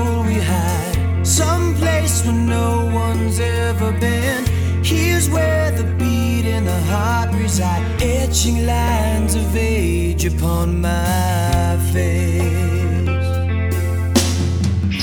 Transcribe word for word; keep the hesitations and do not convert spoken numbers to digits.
soul we hide, someplace where no one's ever been. Here's where the beat and the heart reside, etching lines of age upon my face.